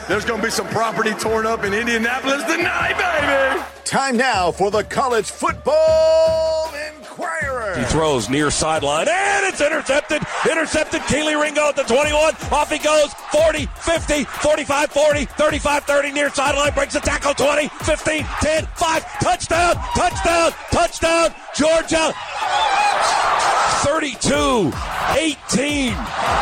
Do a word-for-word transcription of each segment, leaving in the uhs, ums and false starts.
There's going to be some property torn up in Indianapolis tonight, baby. Time now for the College Football Inquirer. He throws near sideline, and it's intercepted. Intercepted. Keely Ringo at the twenty-one. Off he goes. forty, fifty, forty-five, forty, thirty-five, thirty. Near sideline. Breaks the tackle. twenty, fifteen, ten, five. Touchdown. Touchdown. Touchdown. Georgia. thirty-two eighteen.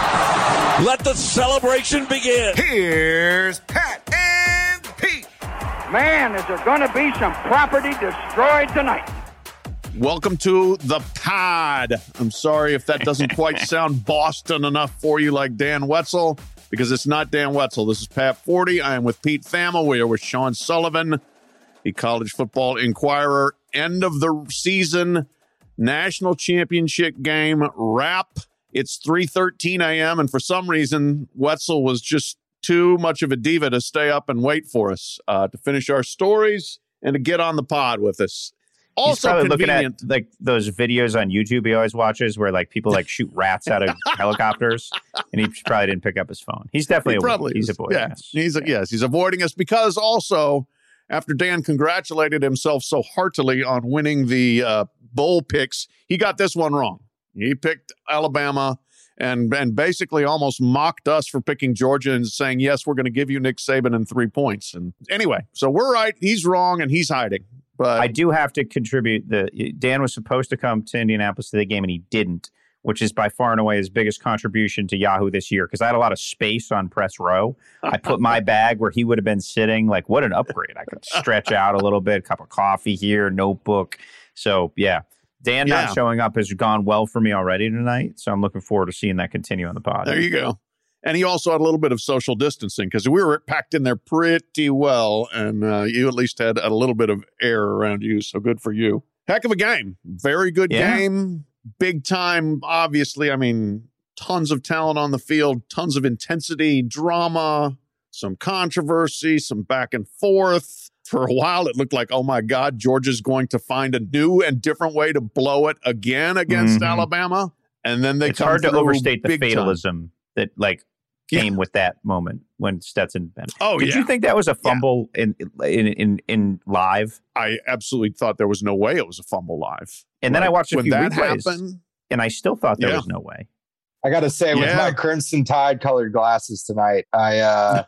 Let the celebration begin. Here's Pat and Pete. Man, is there going to be some property destroyed tonight. Welcome to the pod. I'm sorry if that doesn't quite sound Boston enough for you like Dan Wetzel, because it's not Dan Wetzel. This is Pat Forty. I am with Pete Thamel. We are with Sean Sullivan, the College Football Inquirer. End of the season national championship game wrap. It's three thirteen a.m. and for some reason, Wetzel was just too much of a diva to stay up and wait for us uh, to finish our stories and to get on the pod with us. Also, he's probably convenient. looking at like those videos on YouTube he always watches where like people like shoot rats out of helicopters, and he probably didn't pick up his phone. He's definitely he a, probably he's is. avoiding yeah, us. He's a, yeah. yes, he's avoiding us because also after Dan congratulated himself so heartily on winning the uh, bowl picks, he got this one wrong. He picked Alabama and and basically almost mocked us for picking Georgia and saying, yes, we're going to give you Nick Saban and three points. And anyway, so we're right. He's wrong and he's hiding. But I do have to contribute. The Dan was supposed to come to Indianapolis to the game and he didn't, which is by far and away his biggest contribution to Yahoo this year because I had a lot of space on press row. I put my bag where he would have been sitting. Like, what an upgrade. I could stretch out a little bit, cup of coffee here, notebook. So, yeah. Dan yeah. not showing up has gone well for me already tonight, so I'm looking forward to seeing that continue on the pod. There you go. And he also had a little bit of social distancing because we were packed in there pretty well, and uh, you at least had a little bit of air around you, so good for you. Heck of a game. Very good yeah. game. Big time, obviously. I mean, tons of talent on the field, tons of intensity, drama, some controversy, some back and forth. For a while, it looked like, oh, my God, Georgia's going to find a new and different way to blow it again against mm-hmm. Alabama. And then they It's come hard to overstate the fatalism time. that, like, came yeah. with that moment when Stetson Bennett. Oh, Did yeah. you think that was a fumble yeah. in, in in in live? I absolutely thought there was no way it was a fumble live. And then like, I watched a when few that replays, happened, and I still thought there yeah. was no way. I got to say, with yeah. my Crimson Tide colored glasses tonight, I uh,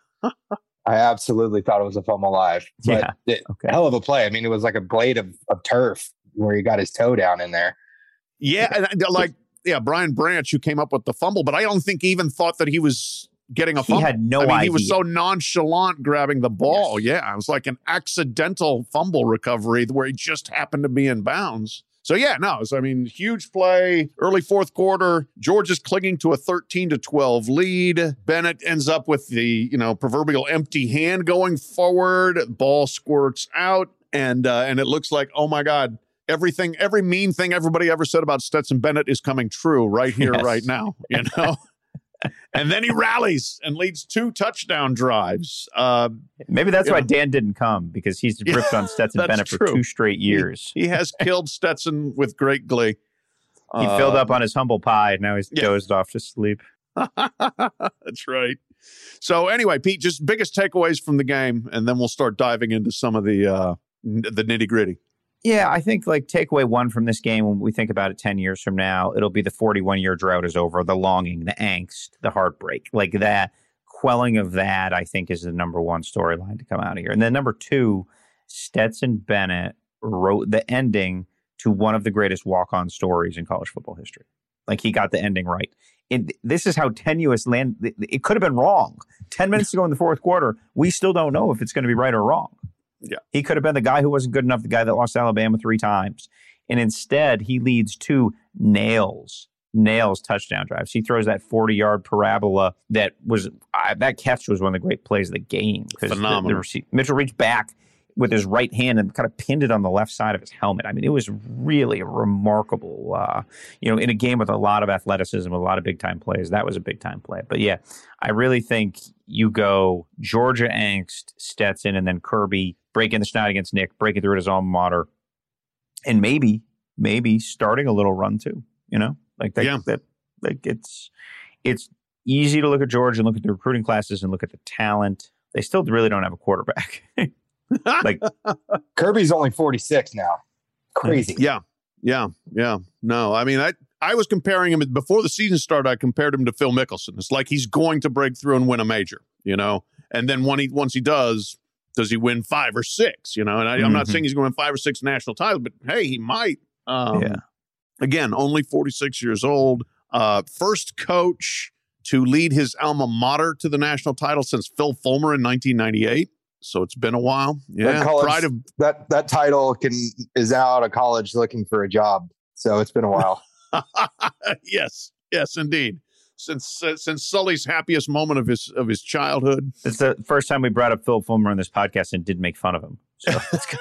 I absolutely thought it was a fumble live. But yeah. it, okay. hell of a play. I mean, it was like a blade of, of turf where he got his toe down in there. Yeah, and like, yeah, Brian Branch, who came up with the fumble, but I don't think he even thought that he was getting a he fumble. He had no I mean, idea. He was so nonchalant grabbing the ball. Yes. Yeah, it was like an accidental fumble recovery where he just happened to be in bounds. So, yeah, no, was, I mean, huge play, early fourth quarter. Georgia's clinging to a thirteen to twelve lead. Bennett ends up with the, you know, proverbial empty hand going forward. Ball squirts out, and uh, and it looks like, oh, my God, everything, every mean thing everybody ever said about Stetson Bennett is coming true right here, yes. right now, you know? And then he rallies and leads two touchdown drives. Uh, Maybe that's why know. Dan didn't come, because he's ripped yeah, on Stetson Bennett true. for two straight years. He, he has killed Stetson with great glee. He uh, filled up on his humble pie. Now he's yeah. dozed off to sleep. That's right. So anyway, Pete, just biggest takeaways from the game, and then we'll start diving into some of the uh, the nitty gritty. Yeah, I think like takeaway one from this game, when we think about it ten years from now, it'll be the forty-one year drought is over, the longing, the angst, the heartbreak. Like that quelling of that, I think, is the number one storyline to come out of here. And then number two, Stetson Bennett wrote the ending to one of the greatest walk-on stories in college football history. Like he got the ending right. It, this is how tenuous land. It could have been wrong. Ten minutes to go in the fourth quarter, we still don't know if it's going to be right or wrong. Yeah. He could have been the guy who wasn't good enough, the guy that lost Alabama three times. And instead, he leads two nails, nails touchdown drives. He throws that forty-yard parabola that was, uh, that catch was one of the great plays of the game. Phenomenal. The, the rece- Mitchell reached back with his right hand and kind of pinned it on the left side of his helmet. I mean, it was really a remarkable, uh, you know, in a game with a lot of athleticism, a lot of big-time plays. That was a big-time play. But, yeah, I really think you go Georgia angst, Stetson, and then Kirby breaking the schneid against Nick, breaking through at his alma mater, and maybe, maybe starting a little run, too, you know? Like, that, yeah. that, like it's it's easy to look at Georgia and look at the recruiting classes and look at the talent. they still really don't have a quarterback. Like Kirby's only forty-six now. Crazy. Yeah. Yeah. Yeah. No, I mean, I, I was comparing him before the season started. I compared him to Phil Mickelson. It's like he's going to break through and win a major, you know, and then when he, once he does, does he win five or six, you know, and I, mm-hmm. I'm not saying he's going to win five or six national titles, but hey, he might. Um, yeah. Again, only forty-six years old. Uh, first coach to lead his alma mater to the national title since Phil Fulmer in nineteen ninety-eight. So it's been a while. Yeah, college, pride of that that title can is out of college looking for a job. So it's been a while. yes, yes, indeed. Since uh, since Sully's happiest moment of his of his childhood. It's the first time we brought up Phil Fulmer on this podcast and did make fun of him. So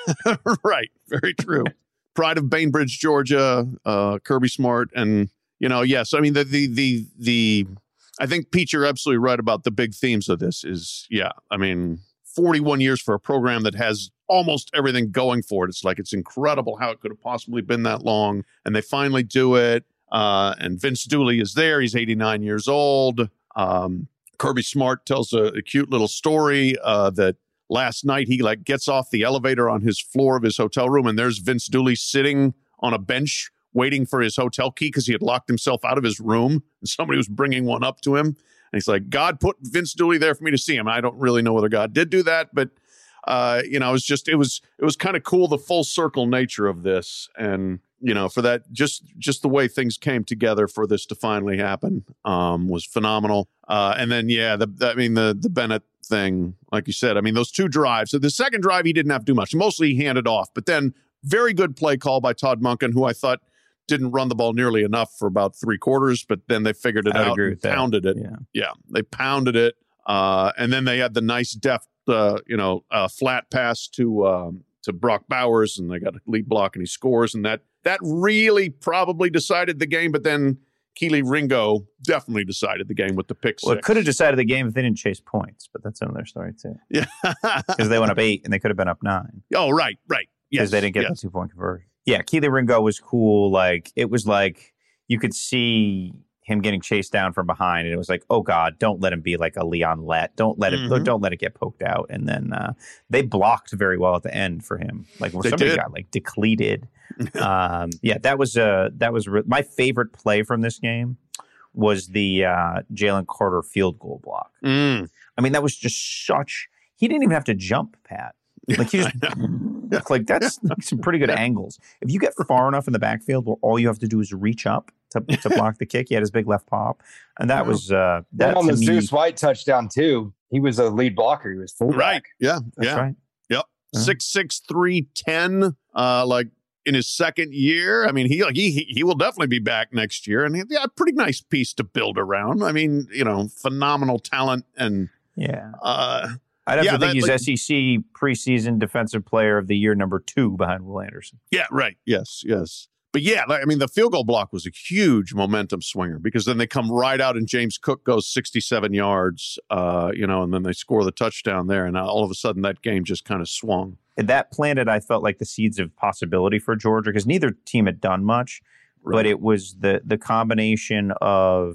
right, very true. Pride of Bainbridge, Georgia. Uh, Kirby Smart, and you know, yes, I mean the the the the. I think Pete, you're absolutely right about the big themes of this. Is yeah, I mean. forty-one years for a program that has almost everything going for it. It's like, it's incredible how it could have possibly been that long. And they finally do it. Uh, and Vince Dooley is there. He's eighty-nine years old. Um, Kirby Smart tells a, a cute little story uh, that last night he like gets off the elevator on his floor of his hotel room. And there's Vince Dooley sitting on a bench waiting for his hotel key because he had locked himself out of his room. And somebody was bringing one up to him. And he's like, God put Vince Dooley there for me to see him. I don't really know whether God did do that, but uh, you know, it was just, it was, it was kind of cool, the full circle nature of this. And, you know, for that, just, just the way things came together for this to finally happen um, was phenomenal. Uh, and then, yeah, the, I mean, the, the Bennett thing, like you said, I mean, those two drives, so the second drive, he didn't have to do much. Mostly he handed off, but then very good play call by Todd Monken, who I thought didn't run the ball nearly enough for about three quarters, but then they figured it I'd out agree and with pounded that. it. Yeah. yeah, they pounded it. Uh, and then they had the nice deft, uh, you know, uh, flat pass to um, to Brock Bowers, and they got a lead block, and he scores. And that that really probably decided the game. But then Kelee Ringo definitely decided the game with the pick six. Well, it could have decided the game if they didn't chase points, but that's another story too. Yeah, because they went up eight, and they could have been up nine. Oh, right, right. Because Yes, they didn't get yes. the two-point conversion. Yeah, Kelee Ringo was cool. Like, it was like, you could see him getting chased down from behind, and it was like, oh, God, don't let him be like a Leon Lett. Don't let it, Mhm. don't let it get poked out. And then uh, they blocked very well at the end for him. Like, where They somebody did. got, like, depleted. um, yeah, that was, uh, that was re- my favorite play from this game was the uh, Jalen Carter field goal block. Mm. I mean, that was just such, he didn't even have to jump, Pat. Like, he just, like, that's like some pretty good angles. If you get far enough in the backfield where all you have to do is reach up to, to block the kick, he had his big left pop. And that was, uh, Then that on to the me, Zeus White touchdown, too, he was a lead blocker. He was fullback. Right. Yeah. that's yeah. right. Yep. Yeah. Six six three ten. Uh, like in his second year. I mean, he like he he he will definitely be back next year, and he, yeah, a pretty nice piece to build around. I mean, you know, phenomenal talent, and Yeah. uh, I'd have yeah, to think that, he's like- S E C preseason defensive player of the year number two behind Will Anderson. yeah, right, yes, yes. But yeah, like, I mean, the field goal block was a huge momentum swinger because then they come right out and James Cook goes sixty-seven yards, uh, you know, and then they score the touchdown there, and all of a sudden that game just kind of swung. And that planted, I felt like, the seeds of possibility for Georgia because neither team had done much, Right. but it was the the combination of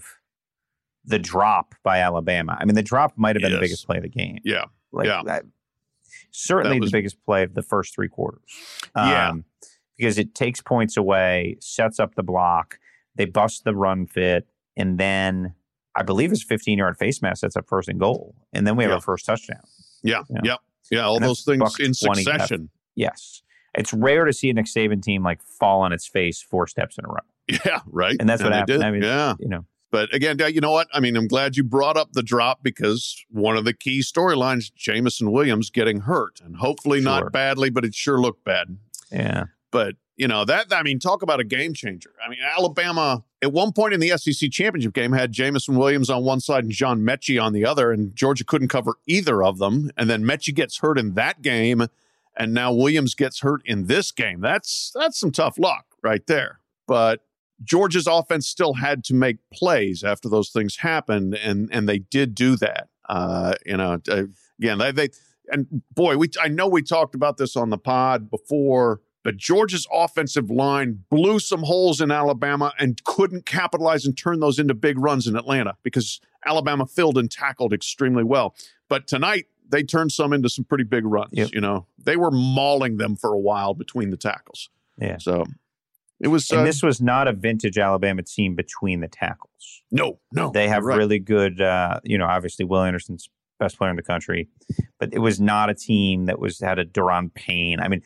the drop by Alabama. I mean, the drop might have been the Yes. biggest play of the game. Yeah, Like yeah. that, certainly That was- the biggest play of the first three quarters. Yeah. Um, because it takes points away, sets up the block, they bust the run fit, and then I believe it's fifteen-yard face mask sets up first and goal. And then we have Yeah. our first touchdown. yeah, Yeah. yeah, yeah. All And those that's things buck in twenty succession. Yes. It's rare to see a Nick Saban team like fall on its face four steps in a row. Yeah, right. And that's what they happened. did. I mean, yeah. you know, But again, you know what? I mean, I'm glad you brought up the drop because one of the key storylines, Jamison Williams getting hurt, and hopefully Sure. not badly, but it sure looked bad. yeah. But, you know, that, I mean, talk about a game changer. I mean, Alabama, at one point in the S E C championship game, had Jamison Williams on one side and John Mechie on the other, and Georgia couldn't cover either of them. And then Mechie gets hurt in that game, and now Williams gets hurt in this game. That's that's some tough luck right there. But Georgia's offense still had to make plays after those things happened, and and they did do that. Uh, you know, uh, again, they, they and boy, we I know we talked about this on the pod before, but Georgia's offensive line blew some holes in Alabama and couldn't capitalize and turn those into big runs in Atlanta because Alabama filled and tackled extremely well. But tonight, they turned some into some pretty big runs. Yep. You know, they were mauling them for a while between the tackles. Yeah. So it was. And uh, this was not a vintage Alabama team between the tackles. no, no. They have right. really good, uh, you know, obviously Will Anderson's best player in the country, but it was not a team that was had a Daron Payne. I mean,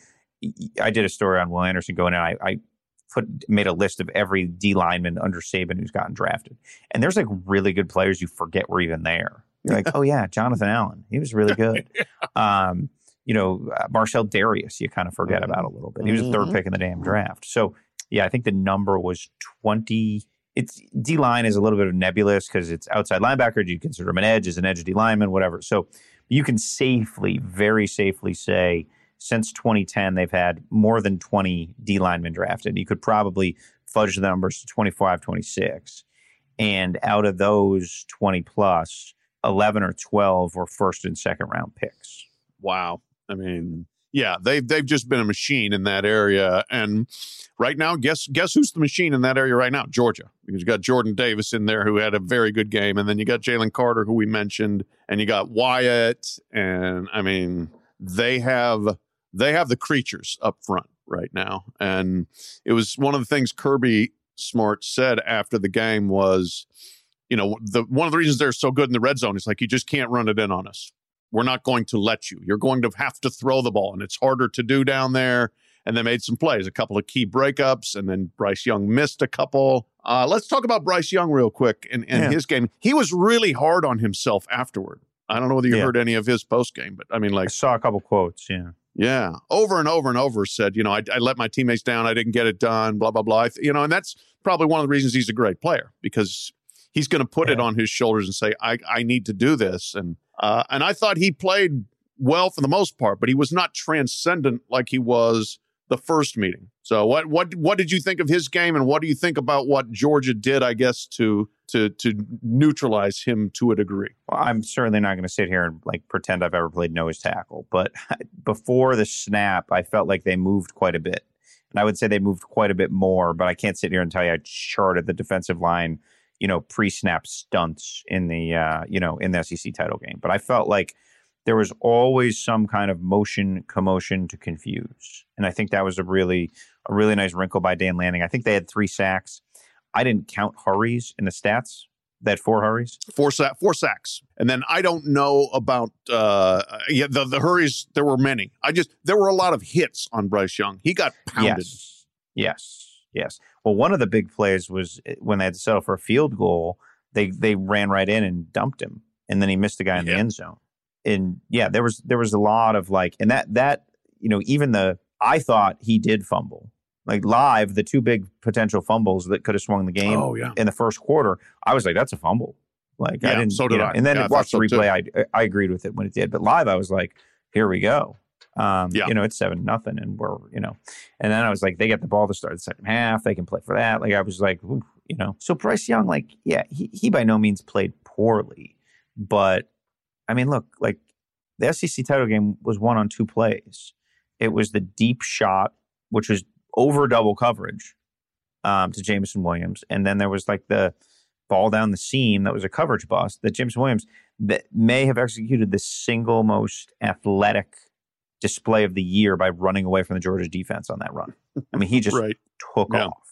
I did a story on Will Anderson going in. I, I put made a list of every D lineman under Saban who's gotten drafted, and there's like really good players you forget were even there. You're like, oh yeah, Jonathan Allen, he was really good. um, you know, uh, Marcel Darius, you kind of forget about a little bit. He was the third pick in the damn draft. So yeah, I think the number was twenty. It's D line is a little bit of nebulous because it's outside linebacker. Do you consider him an edge? Is an edge D lineman? Whatever. So you can safely, very safely say since twenty ten they've had more than twenty D linemen drafted. You could probably fudge the numbers to twenty-five, twenty-six, and out of those twenty plus, eleven or twelve were first and second round picks. Wow. I mean, yeah, they've they've just been a machine in that area. And right now, guess guess who's the machine in that area right now? Georgia. Because you got Jordan Davis in there who had a very good game. And then you got Jalen Carter, who we mentioned, and you got Wyatt. And I mean, they have they have the creatures up front right now. And it was one of the things Kirby Smart said after the game was, you know, the one of the reasons they're so good in the red zone is like, you just can't run it in on us. We're not going to let you. You're going to have to throw the ball, and it's harder to do down there. And they made some plays, a couple of key breakups, and then Bryce Young missed a couple. Uh, let's talk about Bryce Young real quick in, in yeah. his game. He was really hard on himself afterward. I don't know whether you yeah. heard any of his post game, but I mean, like, I saw a couple quotes. Yeah. Yeah. Over and over and over said, you know, I, I let my teammates down. I didn't get it done, blah, blah, blah. I, you know, and that's probably one of the reasons he's a great player, because he's going to put yeah. it on his shoulders and say, I, I need to do this. And, uh, and I thought he played well for the most part, but he was not transcendent like he was the first meeting. So what, what, what did you think of his game, and what do you think about what Georgia did, I guess, to, to, to neutralize him to a degree? Well, I'm certainly not going to sit here and like pretend I've ever played nose tackle, but before the snap, I felt like they moved quite a bit. And I would say they moved quite a bit more, but I can't sit here and tell you I charted the defensive line, you know, pre-snap stunts in the, uh, you know, in the S E C title game. But I felt like there was always some kind of motion commotion to confuse. And I think that was a really, a really nice wrinkle by Dan Lanning. I think they had three sacks. I didn't count hurries in the stats. They had four hurries? Four, sa- four sacks. And then I don't know about, uh, yeah, the, the hurries, there were many. I just, there were a lot of hits on Bryce Young. He got pounded. Yes, yes. Yes. Well, one of the big plays was when they had to settle for a field goal, they they ran right in and dumped him, and then he missed the guy in yeah. the end zone. And yeah, there was there was a lot of like, and that that you know, even the I thought he did fumble. Like live, the two big potential fumbles that could have swung the game oh, yeah. in the first quarter, I was like, that's a fumble. Like yeah, I didn't. So did you know, I. And then yeah, watch the so replay. I I agreed with it when it did, but live, I was like, here we go. Um, yeah. You know, it's seven nothing, and we're, you know, and then I was like, they get the ball to start the second half. They can play for that. Like I was like, ooh, you know, so Bryce Young, like, yeah, he, he by no means played poorly, but I mean, look, like the S E C title game was won on two plays. It was the deep shot, which was over double coverage um, to Jameson Williams, and then there was like the ball down the seam that was a coverage bust that Jameson Williams that may have executed the single most athletic display of the year by running away from the Georgia defense on that run. I mean, he just right. took yeah. off.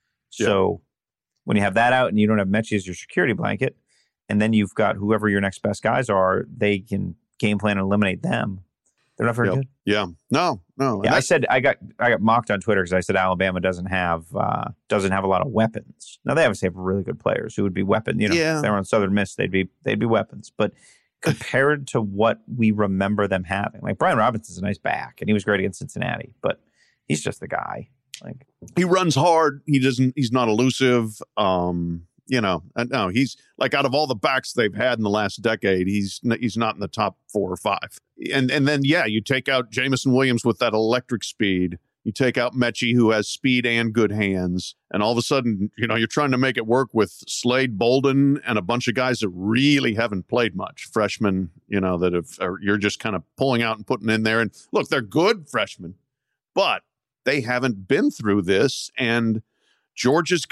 So yeah. when you have that out and you don't have Mechie as your security blanket, and then you've got whoever your next best guys are, they can game plan and eliminate them. They're not very yep. good. Yeah. No, no. Yeah, I said I got I got mocked on Twitter because I said Alabama doesn't have uh, doesn't have a lot of weapons. Now they obviously have really good players who would be weapon. You know, yeah. if they were on Southern Miss, they'd be they'd be weapons. But compared to what we remember them having, like Brian Robinson's a nice back, and he was great against Cincinnati, but he's just the guy. Like he runs hard. He doesn't. He's not elusive. Um, you know, no, he's like out of all the backs they've had in the last decade, he's he's not in the top four or five. And and then yeah, you take out Jameson Williams with that electric speed. You take out Mechie, who has speed and good hands, and all of a sudden, you know, you're trying to make it work with Slade Bolden and a bunch of guys that really haven't played much. Freshmen, you know, that have are, you're just kind of pulling out and putting in there. And look, they're good freshmen, but they haven't been through this. And Georgia's got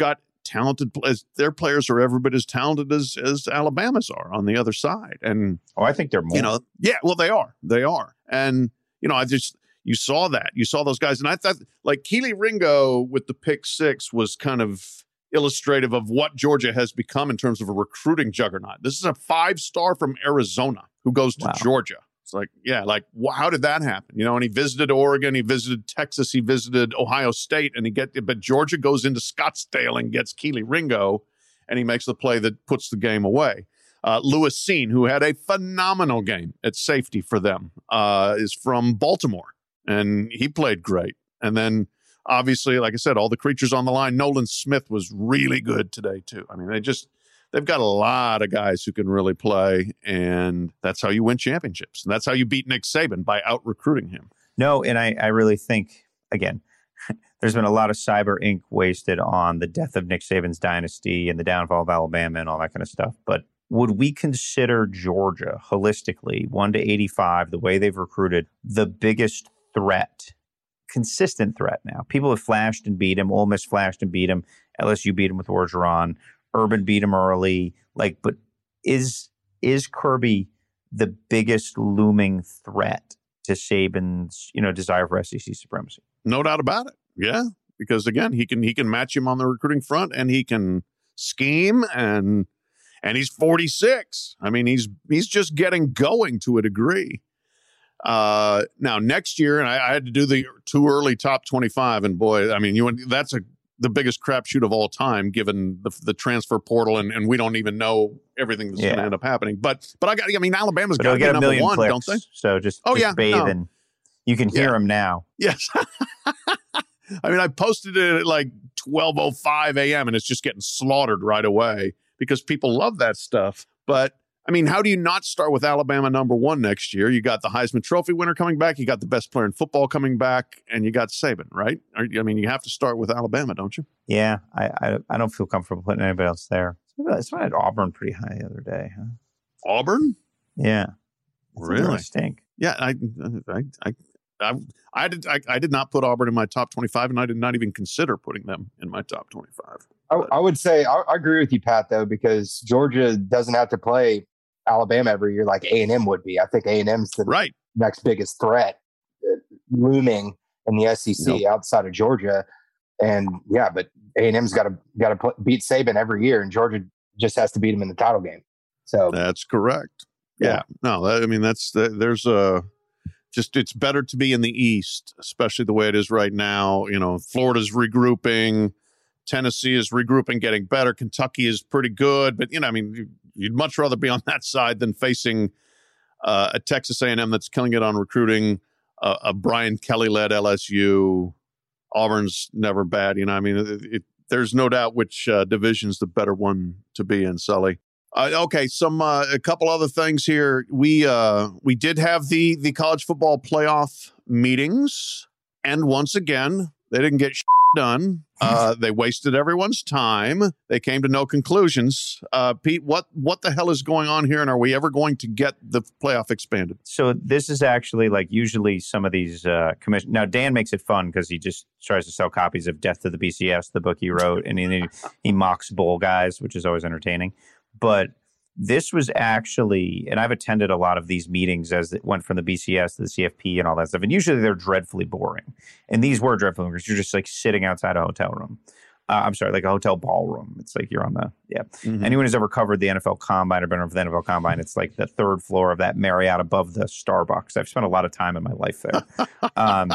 talented as their players are every bit as talented as as Alabama's are on the other side. And oh, I think they're more. You know, yeah, well, they are. They are. And, you know, I just, you saw that. You saw those guys. And I thought, like, Kelee Ringo with the pick six was kind of illustrative of what Georgia has become in terms of a recruiting juggernaut. This is a five-star from Arizona who goes to wow. Georgia. It's like, yeah, like, wh- how did that happen? You know, and he visited Oregon, he visited Texas, he visited Ohio State, and he get, but Georgia goes into Scottsdale and gets Kelee Ringo, and he makes the play that puts the game away. Uh, Lewis Cine, who had a phenomenal game at safety for them, uh, is from Baltimore, and he played great. And then, obviously, like I said, all the creatures on the line. Nolan Smith was really good today, too. I mean, they just, they've got a lot of guys who can really play, and that's how you win championships. And that's how you beat Nick Saban, by out-recruiting him. No, and I, I really think, again, there's been a lot of cyber ink wasted on the death of Nick Saban's dynasty and the downfall of Alabama and all that kind of stuff. But would we consider Georgia holistically, one to eighty-five, the way they've recruited, the biggest threat, consistent threat now? People have flashed and beat him. Ole Miss flashed and beat him. L S U beat him with Orgeron. Urban beat him early. Like, but is is Kirby the biggest looming threat to Saban's, you know, desire for S E C supremacy? No doubt about it. Yeah, because again, he can he can match him on the recruiting front, and he can scheme, and and he's forty-six. I mean, he's he's just getting going to a degree. Uh, now next year, and I, I had to do the too early top twenty-five, and boy, I mean, you that's a the biggest crapshoot of all time, given the, the transfer portal, and, and we don't even know everything that's yeah. going to end up happening. But but I got, I mean, Alabama's got to be number one, clicks, don't they? So just, oh, just yeah, bathe no. and you can hear yeah. him now. Yes. I mean, I posted it at like twelve oh five a.m. and it's just getting slaughtered right away because people love that stuff. But I mean, how do you not start with Alabama number one next year? You got the Heisman Trophy winner coming back. You got the best player in football coming back, and you got Saban, right? I mean, you have to start with Alabama, don't you? Yeah, I I, I don't feel comfortable putting anybody else there. Someone had Auburn pretty high the other day, huh? Auburn? Yeah. Really? Stink. Yeah, I, I, I, I, I did. I, I did not put Auburn in my top twenty-five, and I did not even consider putting them in my top twenty-five. I, I would say I, I agree with you, Pat, though, because Georgia doesn't have to play Alabama every year like A and M would be. I think A and M's the right. next biggest threat uh, looming in the S E C nope. outside of Georgia. And yeah, but A and M's got to got to pl- beat Saban every year, and Georgia just has to beat him in the title game. So that's correct. Yeah, yeah. no, that, I mean that's there's a just it's better to be in the East, especially the way it is right now. You know, Florida's regrouping, Tennessee is regrouping, getting better. Kentucky is pretty good, but you know, I mean, you'd much rather be on that side than facing uh, a Texas A and M that's killing it on recruiting, uh, a Brian Kelly-led L S U. Auburn's never bad, you know. I mean, it, it, there's no doubt which uh, division's the better one to be in, Sully. Uh, okay, some uh, a couple other things here. We uh, we did have the the college football playoff meetings, and once again, they didn't get shit done. Uh, they wasted everyone's time. They came to no conclusions. Uh, Pete, what what the hell is going on here, and are we ever going to get the playoff expanded? So this is actually like usually some of these uh, commission. Now Dan makes it fun because he just tries to sell copies of Death to the B C S, the book he wrote, and he, he mocks bowl guys, which is always entertaining. But this was actually, and I've attended a lot of these meetings as it went from the B C S to the C F P and all that stuff. And usually they're dreadfully boring. And these were dreadfully boring because you're just like sitting outside a hotel room. Uh, I'm sorry, like a hotel ballroom. It's like you're on the, yeah. Mm-hmm. Anyone who's ever covered the N F L Combine or been over the N F L Combine, it's like the third floor of that Marriott above the Starbucks. I've spent a lot of time in my life there. um,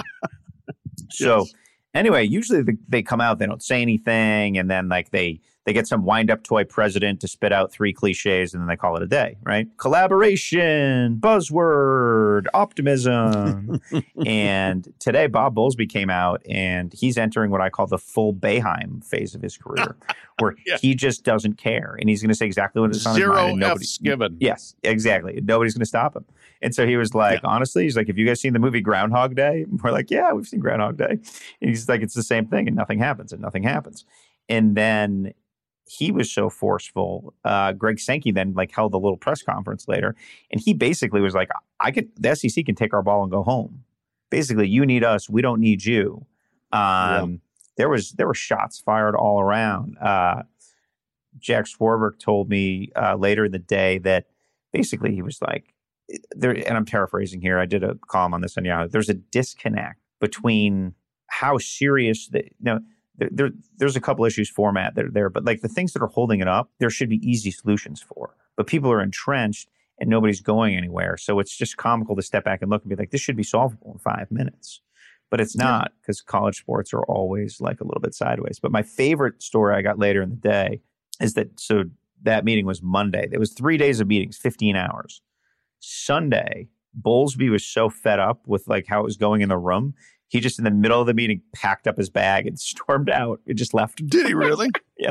so yes. Anyway, usually they, they come out, they don't say anything, and then like they, They get some wind-up toy president to spit out three cliches, and then they call it a day, right? Collaboration, buzzword, optimism. And today, Bob Bowlesby came out, and he's entering what I call the full Boeheim phase of his career, where yeah. he just doesn't care, and he's going to say exactly what is on his mind. Zero F's given. Yes, exactly. Nobody's going to stop him. And so he was like, yeah. honestly, he's like, have you guys seen the movie Groundhog Day? And we're like, yeah, we've seen Groundhog Day. And he's like, it's the same thing, and nothing happens, and nothing happens. And then he was so forceful. Uh, Greg Sankey then like held a little press conference later, and he basically was like, "I could. The S E C can take our ball and go home. Basically, you need us. We don't need you." Um, yeah. there was there were shots fired all around. Uh, Jack Swarbrick told me uh, later in the day that basically he was like, there, and I'm paraphrasing here. I did a column on this on Yahoo. There's a disconnect between how serious the, you know, there, there, there's a couple issues format that are there, but like the things that are holding it up, there should be easy solutions for. But people are entrenched and nobody's going anywhere. So it's just comical to step back and look and be like, this should be solvable in five minutes. But it's not, because college sports are always like a little bit sideways. But my favorite story I got later in the day is that, so that meeting was Monday. It was three days of meetings, fifteen hours. Sunday, Bowlesby was so fed up with like how it was going in the room. He just in the middle of the meeting packed up his bag and stormed out. It just left. Did he really? Yes.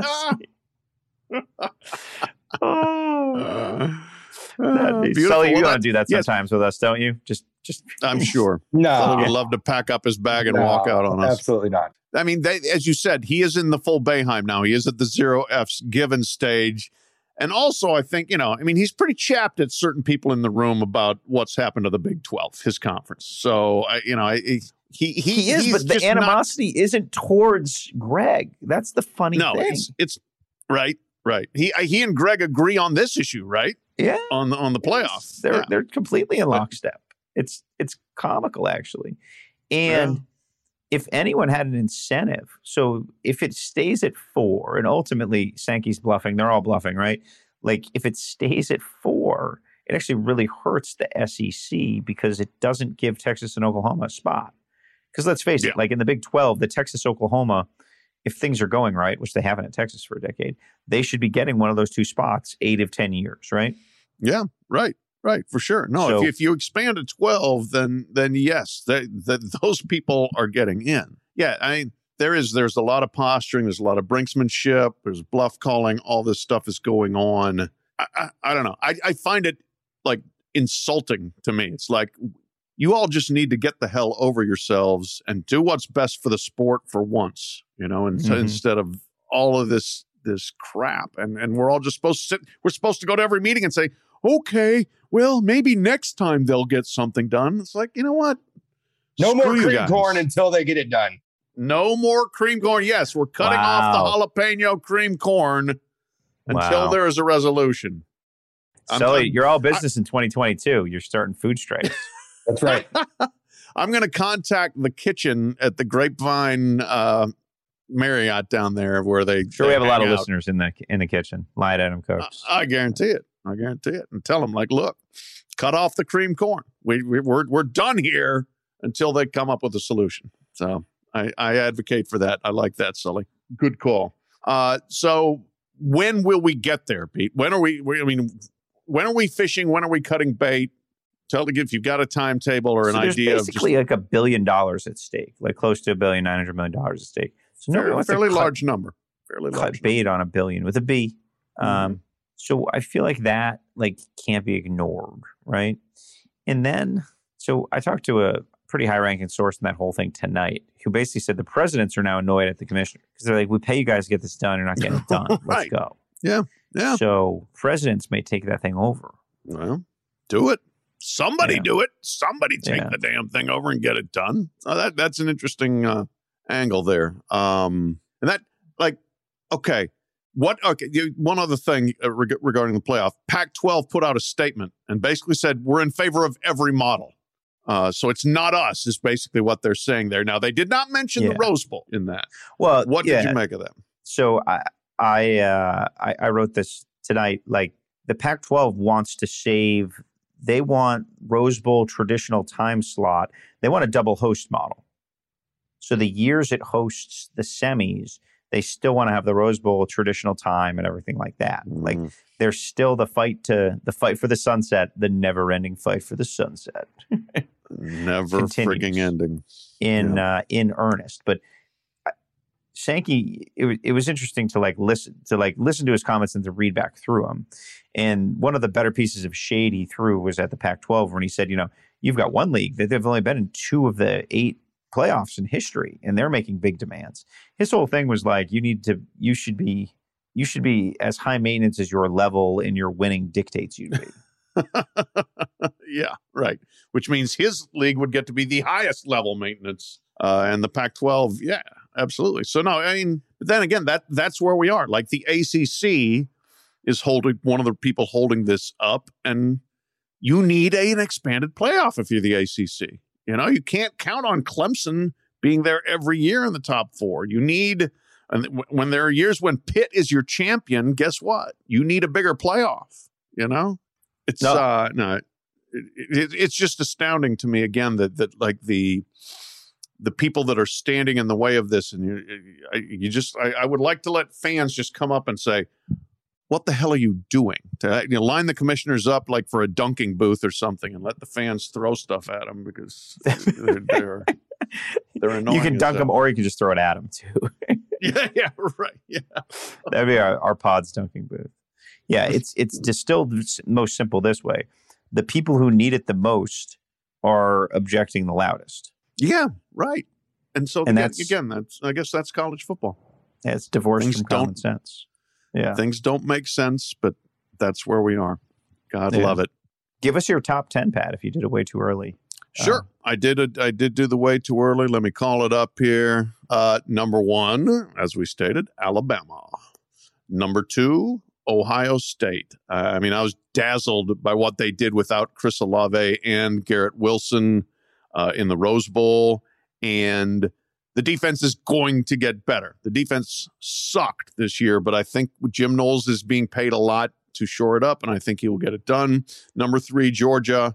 Ah. oh. Uh, That'd be- beautiful. Sully, you Well, want that- to do that yes. sometimes with us, don't you? Just, just. I'm sure. No, Sully would love to pack up his bag and no, walk out on us. Absolutely not. I mean, they, as you said, he is in the full Boeheim now. He is at the zero F's given stage. And also, I think, you know, I mean, he's pretty chapped at certain people in the room about what's happened to the Big twelve, his conference. So, I, you know, I, he, he, He is, he's but the just not- animosity isn't towards Greg. That's the funny no, thing. it's, it's right, right. He, he and Greg agree on this issue, right? Yeah. On the, on the playoffs. They're Yeah. they're completely in lockstep. It's it's comical actually. And Yeah. if anyone had an incentive, so if it stays at four, and ultimately Sankey's bluffing, they're all bluffing, right? Like if it stays at four, it actually really hurts the S E C because it doesn't give Texas and Oklahoma a spot. Because let's face Yeah. it, like in the Big twelve, the Texas Oklahoma, if things are going right, which they haven't at Texas for a decade, they should be getting one of those two spots eight of ten years, right? Yeah, right, right, for sure. No, So- if, you, if you expand to twelve, then then yes, that those people are getting in. Yeah, I mean, there is there's a lot of posturing, there's a lot of brinksmanship, there's bluff calling, all this stuff is going on. I, I, I don't know. I, I find it like insulting to me. It's like you all just need to get the hell over yourselves and do what's best for the sport for once, you know, and, Mhm. instead of all of this this crap. And and we're all just supposed to sit, we're supposed to go to every meeting and say, okay, well, maybe next time they'll get something done. It's like, you know what? No more Screw you cream guys. corn until they get it done. No more cream corn. Yes, we're cutting Wow. off the jalapeno cream corn until Wow. there is a resolution. I'm- Sully, I'm- you're all business in twenty twenty-two. You're starting food strikes. That's right. I'm going to contact the kitchen at the Grapevine uh, Marriott down there where they Sure, they we have a lot of hang out. listeners in the in the kitchen. Light Adam cooks. I guarantee it. I guarantee it. And tell them, like, look, cut off the cream corn. We, we we're we're done here until they come up with a solution. So I, I advocate for that. I like that, Sully. Good call. Uh, so when will we get there, Pete? When are we? we I mean, when are we fishing? When are we cutting bait? Tell me if you've got a timetable or an So there's idea of just basically like a billion dollars at stake, like close to a billion, nine hundred million dollars at stake. So nobody fairly, wants to fairly cut- large number. Fairly cut large. bait on a billion with a B. Um, Mm-hmm. so I feel like that like can't be ignored, right? And then, so I talked to a pretty high-ranking source in that whole thing tonight, who basically said the presidents are now annoyed at the commissioner because they're like, "We pay you guys to get this done. You're not getting it done. Let's Right. go." Yeah, yeah. So presidents may take that thing over. Well, do it. Somebody Yeah. do it. Somebody take Yeah. the damn thing over and get it done. So that that's an interesting uh, angle there. Um, and that, like, okay, what? Okay, you, one other thing uh, reg- regarding the playoff. Pac twelve put out a statement and basically said we're in favor of every model. Uh, so it's not us. Is basically what they're saying there. Now they did not mention Yeah. the Rose Bowl in that. Well, What yeah. did you make of that? So I I, uh, I I wrote this tonight. Like the Pac twelve wants to save. They want Rose Bowl traditional time slot. They want a double host model. So the years it hosts the semis, they still want to have the Rose Bowl traditional time and everything like that. Like Mhm. there's still the fight to the fight for the sunset, the never-ending fight for the sunset. Never Continues. frigging ending. in uh, in earnest. But I- Sankey, it was it was interesting to like listen to like listen to his comments and to read back through them. And one of the better pieces of shade he threw was at the Pac twelve when he said, you know, you've got one league that they've only been in two of the eight playoffs in history, and they're making big demands. His whole thing was like, you need to, you should be, you should be as high maintenance as your level in your winning dictates you to be. Yeah, right. Which means his league would get to be the highest level maintenance. Uh, and the Pac twelve, yeah. absolutely. So no, I mean, but then again, that that's where we are. Like the A C C is holding one of the people holding this up, and you need a, an expanded playoff if you're the A C C. You know, you can't count on Clemson being there every year in the top four. You need, and when there are years when Pitt is your champion, guess what? You need a bigger playoff. You know, it's no, uh, no it, it, it's just astounding to me again that that like the the people that are standing in the way of this, and you, you just, I, I would like to let fans just come up and say, what the hell are you doing? To you know, line the commissioners up like for a dunking booth or something, and let the fans throw stuff at them because they're they're, they're annoying. You can dunk them, or you can just throw it at them too. yeah, yeah, right. Yeah, that'd be our, our pod's dunking booth. Yeah, it's it's distilled most simple this way: the people who need it the most are objecting the loudest. Yeah, right. And so and again, that's, again, that's I guess that's college football. Yeah, it's divorced Things from common sense. Yeah. Things don't make sense, but that's where we are. God yeah. love it. Give us your top ten, Pat, if you did it way too early. Sure. Uh, I did it. I did do the way too early. Let me call it up here. Uh, number one, as we stated, Alabama. Number two, Ohio State. Uh, I mean, I was dazzled by what they did without Chris Olave and Garrett Wilson uh, in the Rose Bowl. And the defense is going to get better. The defense sucked this year, but I think Jim Knowles is being paid a lot to shore it up, and I think he will get it done. Number three, Georgia.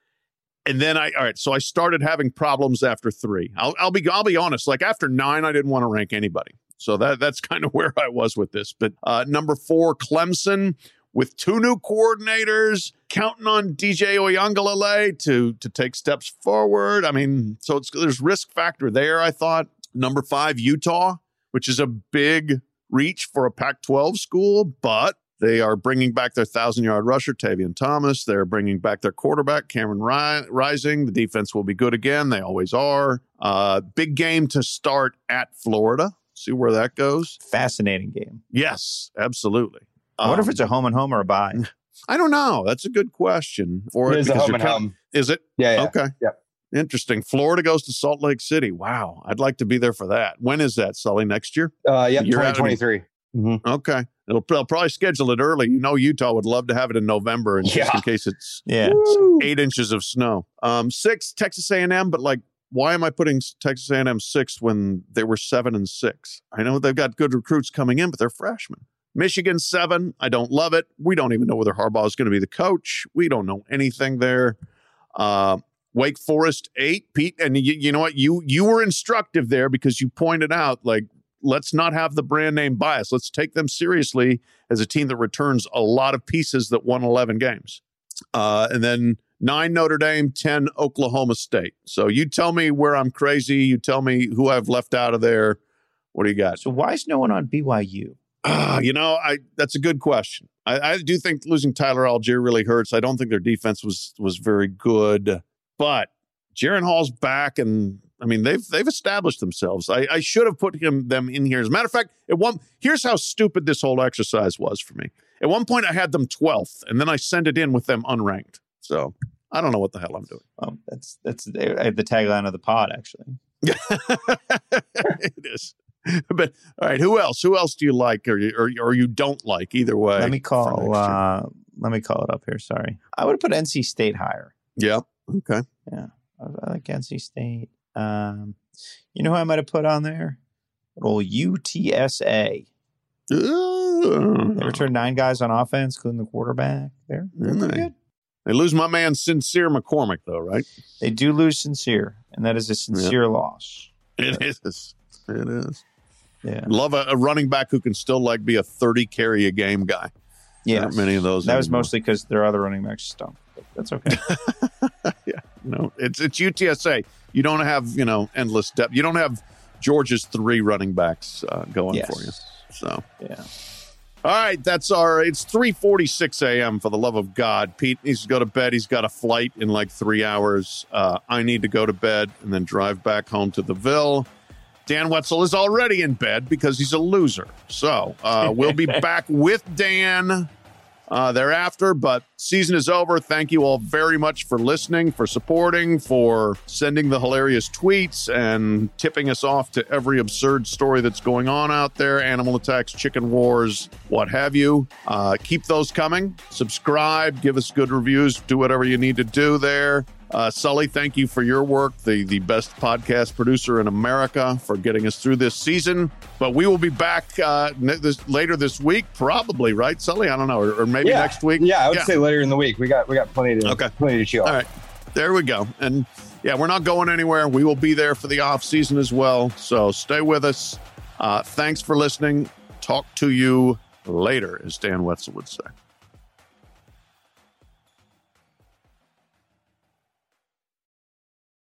And then I, all right, so I started having problems after three. I'll, I'll be, I'll be honest. Like after nine, I didn't want to rank anybody. So that that's kind of where I was with this. But uh, number four, Clemson, with two new coordinators, counting on D J Oyunglele to to take steps forward. I mean, so it's there's risk factor there, I thought. Number five, Utah, which is a big reach for a Pac twelve school, but they are bringing back their thousand-yard rusher, Tavion Thomas. They're bringing back their quarterback, Cameron Rising. The defense will be good again. They always are. Uh, big game to start at Florida. See where that goes. Fascinating game. Yes, absolutely. I wonder um, if it's a home and home or a bye. I don't know. That's a good question. For it it is a home and count- home. Is it? Yeah, yeah. Okay. Yep. Interesting. Florida goes to Salt Lake City. Wow. I'd like to be there for that. When is that, Sully? Next year? Uh, yep, You're twenty twenty-three. Mm-hmm. Okay. It'll, they'll probably schedule it early. You know, Utah would love to have it in November, and just Yeah. in case it's, Yeah. it's eight inches of snow. Um, six, Texas A and M, but like, why am I putting Texas A and M sixth when they were seven and six? I know they've got good recruits coming in, but they're freshmen. Michigan seven. I don't love it. We don't even know whether Harbaugh is going to be the coach. We don't know anything there. Uh, Wake Forest eight, Pete, and you, you know what? You you were instructive there because you pointed out, like, let's not have the brand name bias. Let's take them seriously as a team that returns a lot of pieces that won eleven games. Uh, and then nine, Notre Dame, ten, Oklahoma State. So you tell me where I'm crazy. You tell me who I've left out of there. What do you got? So why is no one on B Y U? Uh, you know, I that's a good question. I, I do think losing Tyler Algier really hurts. I don't think their defense was was very good. But Jaron Hall's back, and I mean they've they've established themselves. I, I should have put him them in here. As a matter of fact, at one here's how stupid this whole exercise was for me. At one point, I had them twelfth, and then I sent it in with them unranked. So I don't know what the hell I'm doing. Oh, that's that's the tagline of the pod, actually. It is. But all right, who else? Who else do you like, or or, or you don't like? Either way. Let me call. Uh, let me call it up here. Sorry, I would have put N C State higher. Yeah. Okay. Yeah, I, I like N C State. Um, you know who I might have put on there? Little U T S A. Uh, they returned nine guys on offense, including the quarterback. They're, they're pretty good. They lose my man Sincere McCormick, though, right? They do lose Sincere, and that is a sincere yep. loss. It is. It is. Yeah. Love a, a running back who can still like be a thirty carry a game guy. Yeah, not many of those. That anymore. was mostly because their other running backs stunk. But that's okay. Yeah, no, it's it's U T S A. You don't have you know endless depth. You don't have Georgia's three running backs uh, going yes. for you. So yeah. All right, that's our. It's three forty-six a.m. For the love of God, Pete needs to go to bed. He's got a flight in like three hours. Uh, I need to go to bed and then drive back home to the Ville. Dan Wetzel is already in bed because he's a loser. So uh, we'll be back with Dan uh, thereafter. But season is over. Thank you all very much for listening, for supporting, for sending the hilarious tweets and tipping us off to every absurd story that's going on out there. Animal attacks, chicken wars, what have you. Uh, keep those coming. Subscribe, give us good reviews, do whatever you need to do there. Uh, Sully, thank you for your work, the, the best podcast producer in America, for getting us through this season. But we will be back uh, this, later this week, probably, right, Sully? I don't know, or, or maybe yeah. next week. Yeah, I would yeah. say later in the week. We got we got plenty to okay. plenty to chill. All right, there we go. And yeah, we're not going anywhere. We will be there for the off season as well. So stay with us. Uh, thanks for listening. Talk to you later, as Dan Wetzel would say.